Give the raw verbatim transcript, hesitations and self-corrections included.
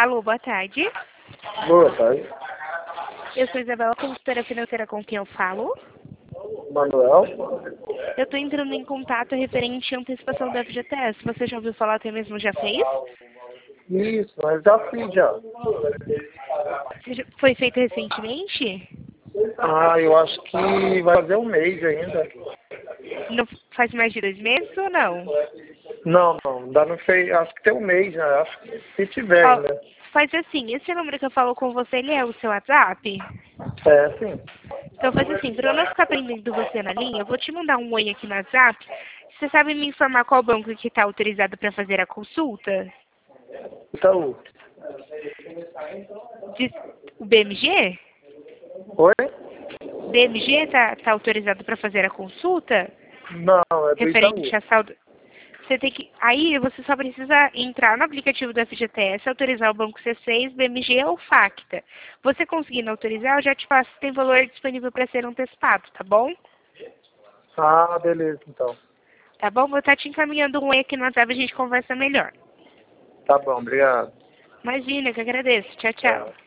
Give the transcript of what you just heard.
Alô, boa tarde. Boa tarde. Eu sou Isabela, consultora financeira, com quem eu falo. Manuel? Eu estou entrando em contato referente à antecipação do F G T S. Você já ouviu falar, até mesmo já fez? Isso, mas já fiz já. Você já- Foi feito recentemente? Ah, eu acho que vai fazer um mês ainda. Não faz mais de dois meses ou não? Não, não, ainda não fez. Acho que tem um mês, né? Acho que se tiver Ó, ainda. faz assim, esse número que eu falo com você, ele é o seu WhatsApp? É, sim. Então faz assim, para eu não ficar prendendo você na linha, eu vou te mandar um oi aqui no WhatsApp. Você sabe me informar qual banco que está autorizado para fazer a consulta? Itaú. Diz- O B M G? Oi? B M G está tá autorizado para fazer a consulta? Não, é do Referente Itaú. a saldo. Você tem que. Aí você só precisa entrar no aplicativo do F G T S, autorizar o banco C seis, B M G ou Facta. Você conseguindo autorizar, eu já te faço se tem valor disponível para ser antecipado, tá bom? Ah, beleza, então. Tá bom? Vou estar te encaminhando um oi aqui no WhatsApp e a gente conversa melhor. Tá bom, obrigado. Imagina, que agradeço. Tchau, tchau. É.